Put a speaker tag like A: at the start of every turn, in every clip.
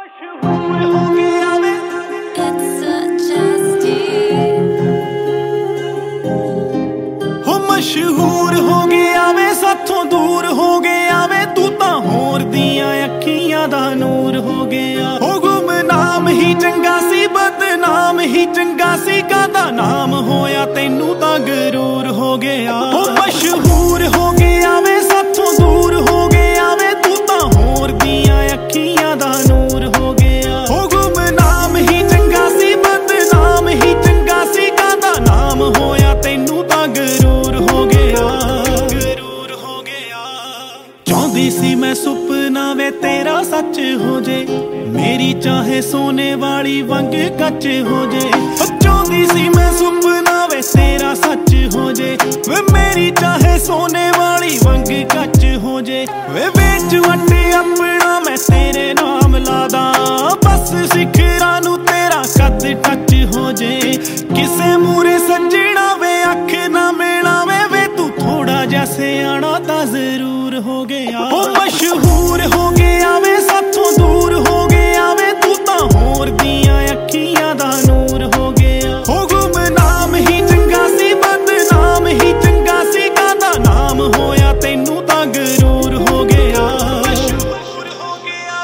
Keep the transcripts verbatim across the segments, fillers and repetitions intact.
A: मशहूर हो गया वे साथों दूर हो गया वे तू तां होर दियां अखियां दा नूर हो गया। हो गुमनाम ही चंगा सी बदनाम ही चंगा सी कादा नाम होया तैनू तां गरूर हो गया। हो मशहूर हो गया वे साथों दूर हो गया वे तू तां होर दियां अखियां दा नूर हो गया। हो गुमनाम ही चंगा सी बदनाम ही चंगा सी कादा नाम होया तैनू तां गरूर हो गया गरूर हो गया। चाहती सी मैं सुपना वे तेरा सच हो जे मेरी चाहे सोने वाली वंग कच हो जे। चाहती सी मैं सुपना वे तेरा सच हो जे वे मेरी चाहे सोने वाली वंग कच हो जे। वे बेच वटे अपना मैं तेरे नाम लादा बस सिखरा नू तेरा कद टच हो जे। किसे मूरे सजना वे अख ना मिला वे वे तू थोड़ा जैसे आना ता जरूर हो गया। हो मशहूर हो गया वे साथों दूर हो गया वे तू तां होर दियां अखियां दा नूर हो गया। हो गुमनाम ही चंगा सी बदनाम ही चंगा सी कादा नाम होया तैनू तां गरूर हो गया मशहूर हो गया।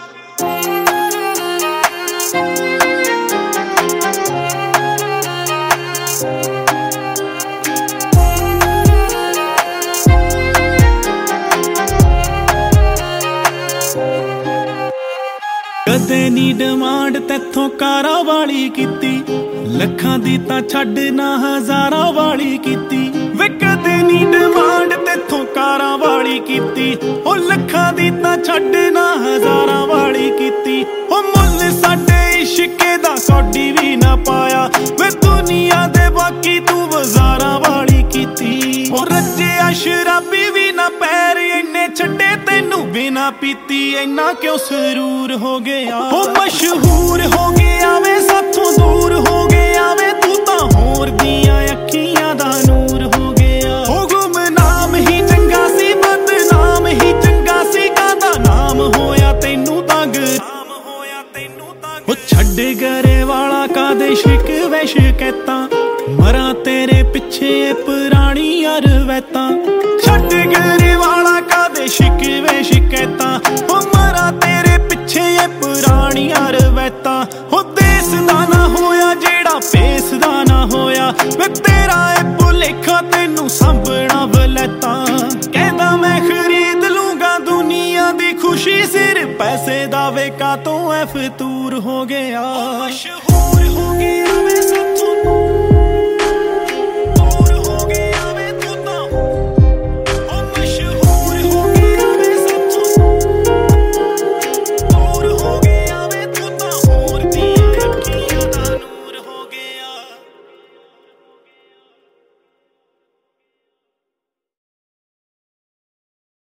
A: कदे नी डिमांड तैथों कारा वाली कीती लखां दी तां छड्ड ना हजारां वाली कीती। वे कदे नी डिमांड तैथों कारा वाली कीती ओ लखां दी तां छड्ड ना हजारां वाली कीती। ओ मुੱਲ साडे इश्के दा कौडी भी ना पाया वे दुनिया दे बाकी तू बाजारां वाली कीती। ओ रज्जिया शराबी भी ना पैर इन्ने छड्डे तैनू बिना पीती इन्ना क्यों सरूर हो गया। हो मशहूर हो गया वे साथों दूर हो गया वे तू तां होर दियां अखियां दा नूर हो गया। हो गुमनाम ही चंगा सी बदनाम ही चंगा सी कादा नाम होया तैनू तां गराम होया तैनू तां। हो छड्ड गरे वाला कादे शिक वे शिकैतां मरा तेरे पिछे पुरानी यार वैतां। छड्ड गरे वाला कादे शिक वे शिकैतां हो मरा तेरे पिछे पुरानी यार वैतां। हो देस दा ना होया जेड़ा फेस दा ना होया वे तेरा ए भुलेखा तैनू सांभना वलैतां। कहदा मैं खरीद लूंगा दुनिया दी खुशी सिर पैसे दा वे का तो ऐ फतूर हो गया मशहूर हो गया।